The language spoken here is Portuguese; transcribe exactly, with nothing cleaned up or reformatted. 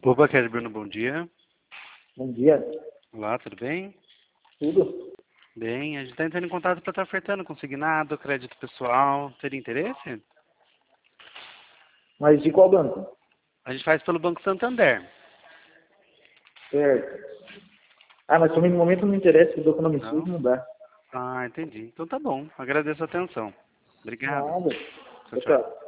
Opa, Kelly Bruno, bom dia. Bom dia. Olá, tudo bem? Tudo? Bem, a gente está entrando em contato para estar ofertando consignado, crédito pessoal. Teria interesse? Mas de qual banco? A gente faz pelo Banco Santander. Certo. Ah, mas também no momento não me interessa, porque eu estou economizando, Não? não dá. Ah, entendi. Então tá bom. Agradeço a atenção. Obrigado. Nada. Tchau, Tchau, tchau. tchau.